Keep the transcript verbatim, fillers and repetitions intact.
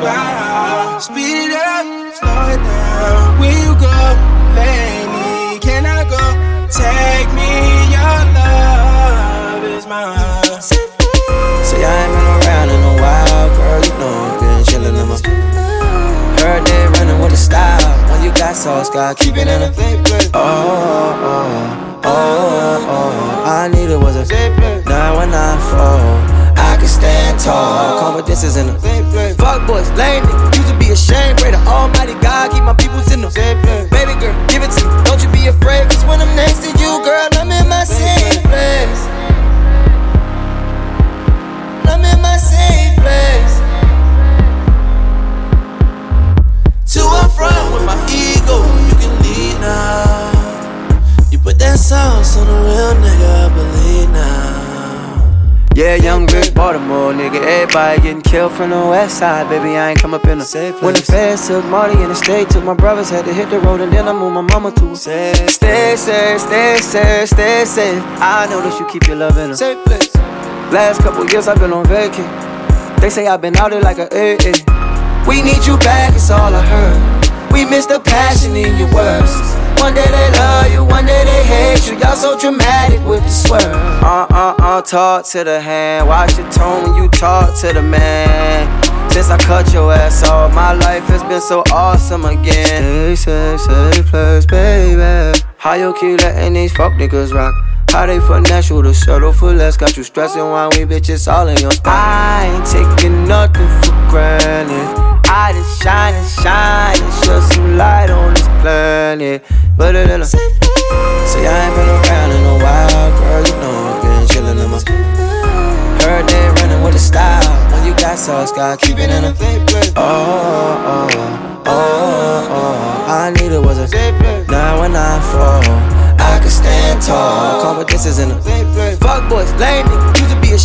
wow. Speed it up, slow it down. Where you go, lady? Can I go? Take me, your love is mine. See, I ain't been around in a while, girl, you know I've been chillin' in my. Heard they running with a style. When you got sauce, God, keep it in a oh, oh, oh, oh, oh. All I needed was a nine one nine four. I can stand tall. Confidences in the fuck boys, lame nigga. Used to be ashamed. Pray to Almighty God, keep my peoples in the baby girl, give it to me. Don't you be afraid, cause when I'm next to you, girl, I'm in my safe place. I'm in my safe place. To and from with my ego, you can leave now. You put that sauce on a real nigga, I believe now. Yeah, young rich Baltimore nigga, everybody getting killed from the west side. Baby, I ain't come up in a safe place. When the feds took Marty in the state, took my brothers, had to hit the road, and then I moved my mama to a safe. Stay safe, stay safe, stay safe. I know that you keep your love in a safe place. Last couple years I've been on vacay. They say I've been out there like a A A. We need you back, it's all I heard. We miss the passion in your words. One day they love you, one day they hate you. Y'all so dramatic with the swerve. Uh, uh, uh, talk to the hand. Watch your tone when you talk to the man. Since I cut your ass off, my life has been so awesome again. Stay safe, safe place, baby. How you keep letting these fuck niggas rock? How they finesse you to settle for less? Got you stressing while we bitches all in your spot. I ain't taking nothing for granted. I just shine and shine and shed some light on this planet. But it in a safe place. See, I ain't been around in a while, girl, you know I've been chillin' in my. Heard they running with a style. When you got sauce, God, keep it in a oh, oh, oh, oh, oh. All I needed was a nine one nine four. I can stand tall. Confidences in the fuck boys, lame nigga. Used to be a